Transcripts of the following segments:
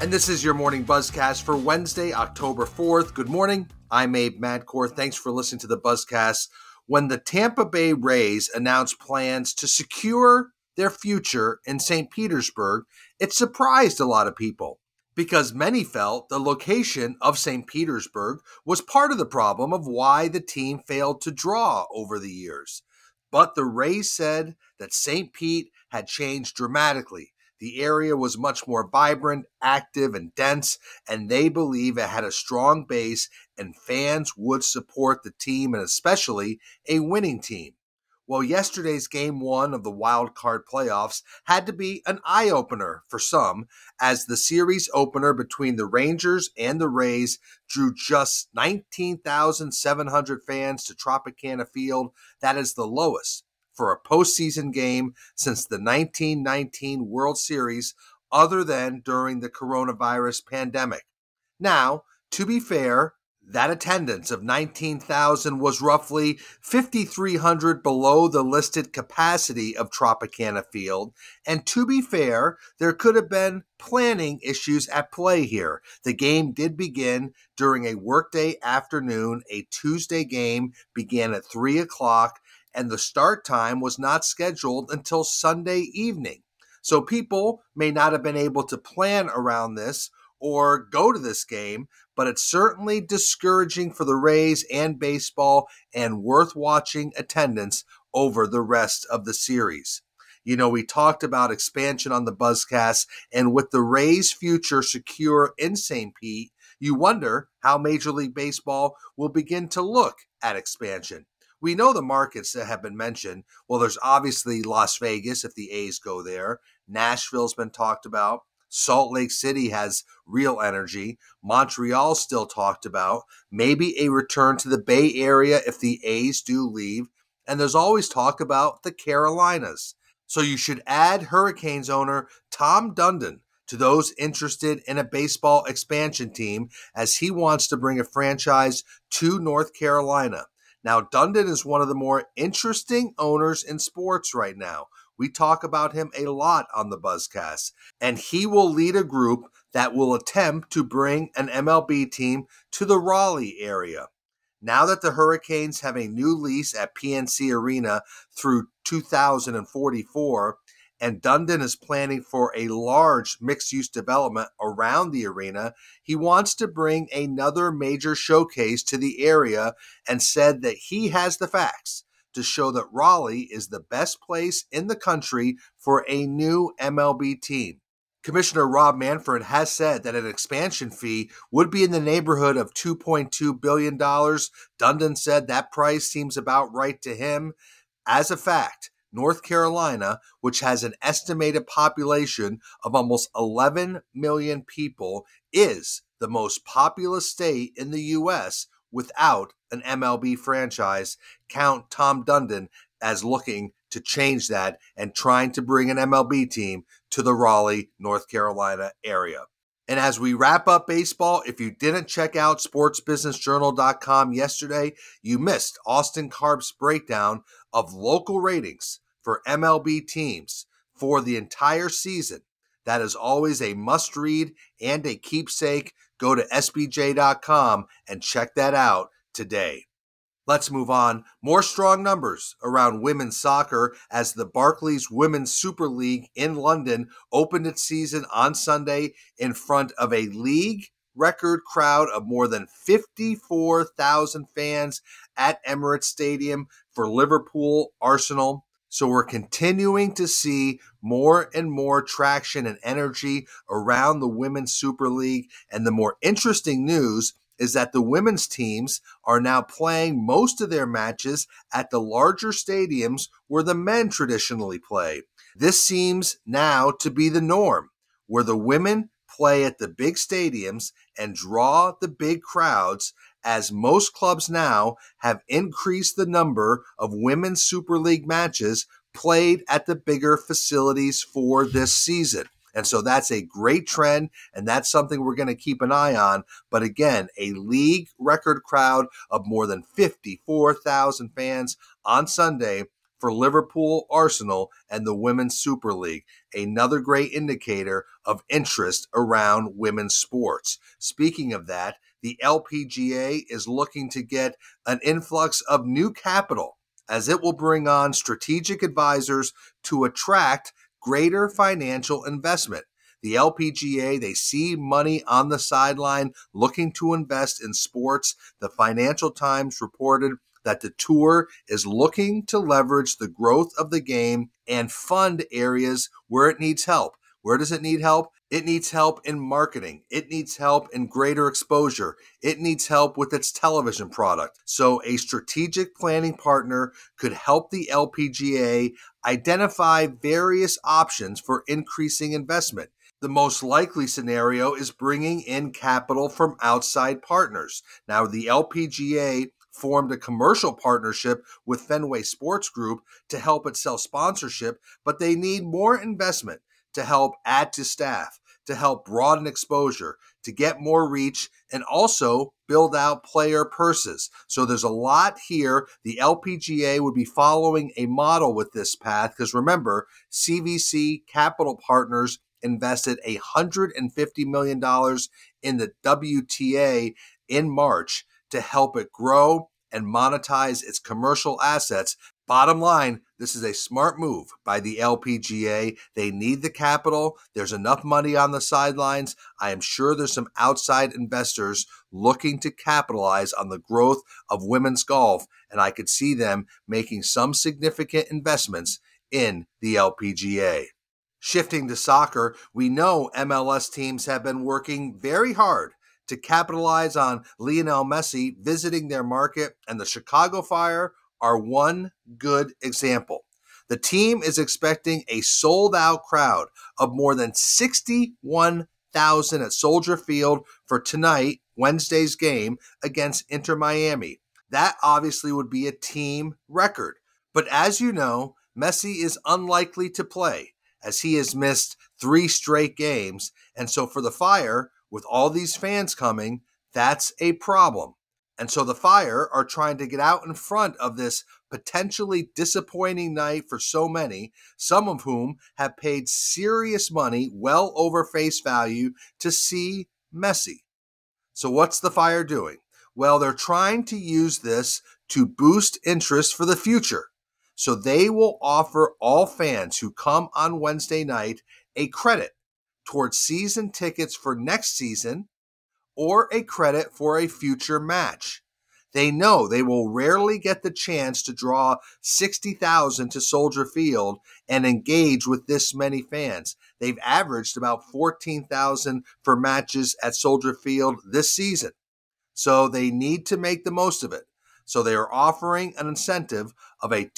And this is your morning buzzcast for Wednesday, October 4th. Good morning. I'm Abe Madkour. Thanks for listening to the buzzcast. When the Tampa Bay Rays announced plans to secure their future in St. Petersburg, it surprised a lot of people because many felt the location of St. Petersburg was part of the problem of why the team failed to draw over the years. But the Rays said that St. Pete had changed dramatically. The area was much more vibrant, active, and dense, and they believe it had a strong base and fans would support the team and especially a winning team. Well, yesterday's Game 1 of the wild card playoffs had to be an eye-opener for some, as the series opener between the Rangers and the Rays drew just 19,700 fans to Tropicana Field. That is the lowest for a postseason game since the 1919 World Series, other than during the coronavirus pandemic. Now, to be fair, that attendance of 19,000 was roughly 5,300 below the listed capacity of Tropicana Field. And to be fair, there could have been planning issues at play here. The game did begin during a workday afternoon. A Tuesday game began at 3 o'clock, and the start time was not scheduled until Sunday evening. So people may not have been able to plan around this or go to this game, but it's certainly discouraging for the Rays and baseball and worth watching attendance over the rest of the series. You know, we talked about expansion on the buzzcast, and with the Rays' future secure in St. Pete, you wonder how Major League Baseball will begin to look at expansion. We know the markets that have been mentioned. Well, there's obviously Las Vegas if the A's go there. Nashville's been talked about. Salt Lake City has real energy. Montreal's still talked about. Maybe a return to the Bay Area if the A's do leave. And there's always talk about the Carolinas. So you should add Hurricanes owner Tom Dundon to those interested in a baseball expansion team, as he wants to bring a franchise to North Carolina. Now, Dundon is one of the more interesting owners in sports right now. We talk about him a lot on the buzzcast, and he will lead a group that will attempt to bring an MLB team to the Raleigh area. Now that the Hurricanes have a new lease at PNC Arena through 2044, and Dundon is planning for a large mixed-use development around the arena, he wants to bring another major showcase to the area and said that he has the facts to show that Raleigh is the best place in the country for a new MLB team. Commissioner Rob Manfred has said that an expansion fee would be in the neighborhood of $2.2 billion. Dundon said that price seems about right to him. As a fact, North Carolina, which has an estimated population of almost 11 million people, is the most populous state in the U.S. without an MLB franchise. Count Tom Dundon as looking to change that and trying to bring an MLB team to the Raleigh, North Carolina area. And as we wrap up baseball, if you didn't check out sportsbusinessjournal.com yesterday, you missed Austin Karp's breakdown of local ratings for MLB teams for the entire season. That is always a must-read and a keepsake. Go to SBJ.com and check that out today. Let's move on. More strong numbers around women's soccer as the Barclays Women's Super League in London opened its season on Sunday in front of a league record crowd of more than 54,000 fans at Emirates Stadium for Liverpool Arsenal. So we're continuing to see more and more traction and energy around the Women's Super League. And the more interesting news is that the women's teams are now playing most of their matches at the larger stadiums where the men traditionally play. This seems now to be the norm, where the women play at the big stadiums and draw the big crowds, as most clubs now have increased the number of women's Super League matches played at the bigger facilities for this season. And so that's a great trend, and that's something we're going to keep an eye on. But again, a league record crowd of more than 54,000 fans on Sunday for Liverpool, Arsenal, and the Women's Super League, another great indicator of interest around women's sports. Speaking of that, the LPGA is looking to get an influx of new capital as it will bring on strategic advisors to attract greater financial investment. The LPGA, they see money on the sideline looking to invest in sports. The Financial Times reported that the tour is looking to leverage the growth of the game and fund areas where it needs help. Where does it need help? It needs help in marketing. It needs help in greater exposure. It needs help with its television product. So a strategic planning partner could help the LPGA identify various options for increasing investment. The most likely scenario is bringing in capital from outside partners. Now, the LPGA formed a commercial partnership with Fenway Sports Group to help it sell sponsorship, but they need more investment to help add to staff, to help broaden exposure, to get more reach, and also build out player purses. So there's a lot here. The LPGA would be following a model with this path because remember, CVC Capital Partners invested $150 million in the WTA in March to help it grow and monetize its commercial assets. Bottom line, this is a smart move by the LPGA. They need the capital. There's enough money on the sidelines. I am sure there's some outside investors looking to capitalize on the growth of women's golf, and I could see them making some significant investments in the LPGA. Shifting to soccer, we know MLS teams have been working very hard to capitalize on Lionel Messi visiting their market, and the Chicago Fire are one good example. The team is expecting a sold-out crowd of more than 61,000 at Soldier Field for tonight, Wednesday's game against Inter Miami. That obviously would be a team record. But as you know, Messi is unlikely to play as he has missed 3 straight games. And so for the Fire, with all these fans coming, that's a problem. And so the Fire are trying to get out in front of this potentially disappointing night for so many, some of whom have paid serious money, well over face value, to see Messi. So what's the Fire doing? Well, they're trying to use this to boost interest for the future. So they will offer all fans who come on Wednesday night a credit towards season tickets for next season or a credit for a future match. They know they will rarely get the chance to draw 60,000 to Soldier Field and engage with this many fans. They've averaged about 14,000 for matches at Soldier Field this season. So they need to make the most of it. So they are offering an incentive of a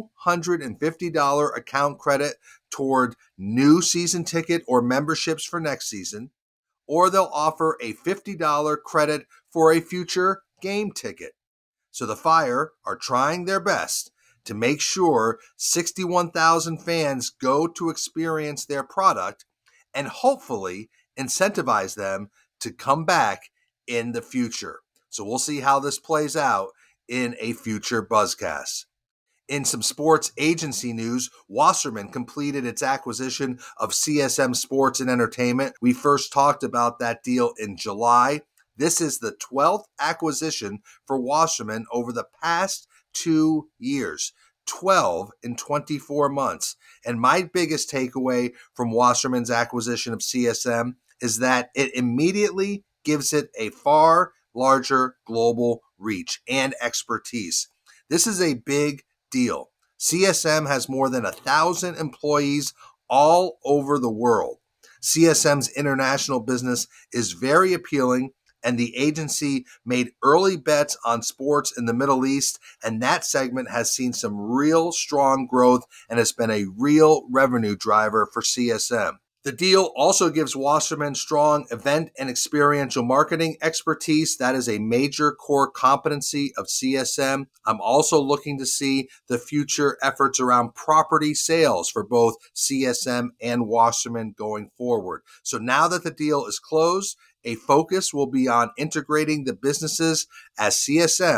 $250 account credit toward new season ticket or memberships for next season, or they'll offer a $50 credit for a future game ticket. So the Fire are trying their best to make sure 61,000 fans go to experience their product and hopefully incentivize them to come back in the future. So we'll see how this plays out in a future Buzzcast. In some sports agency news, Wasserman completed its acquisition of CSM Sports and Entertainment. We first talked about that deal in July. This is the 12th acquisition for Wasserman over the past 2 years. 12 in 24 months. And my biggest takeaway from Wasserman's acquisition of CSM is that it immediately gives it a far larger global reach and expertise. This is a big deal. CSM has more than 1,000 employees all over the world. CSM's international business is very appealing, and the agency made early bets on sports in the Middle East, and that segment has seen some real strong growth and has been a real revenue driver for CSM. The deal also gives Wasserman strong event and experiential marketing expertise. That is a major core competency of CSM. I'm also looking to see the future efforts around property sales for both CSM and Wasserman going forward. So now that the deal is closed, a focus will be on integrating the businesses as CSM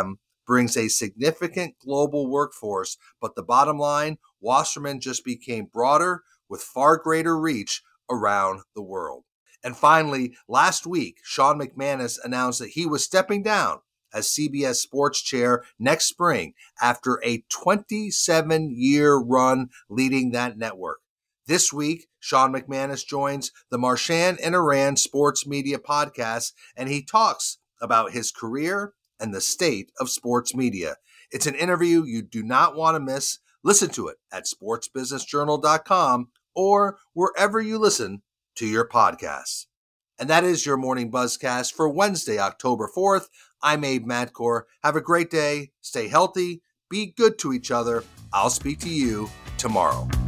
brings a significant global workforce, but the bottom line, Wasserman just became broader with far greater reach around the world. And finally, last week, Sean McManus announced that he was stepping down as CBS Sports Chair next spring after a 27-year run leading that network. This week, Sean McManus joins the Marchand and Iran Sports Media Podcast, and he talks about his career and the state of sports media. It's an interview you do not want to miss. Listen to it at sportsbusinessjournal.com or wherever you listen to your podcasts. And that is your Morning Buzzcast for Wednesday, October 4th. I'm Abe Madkour. Have a great day. Stay healthy. Be good to each other. I'll speak to you tomorrow.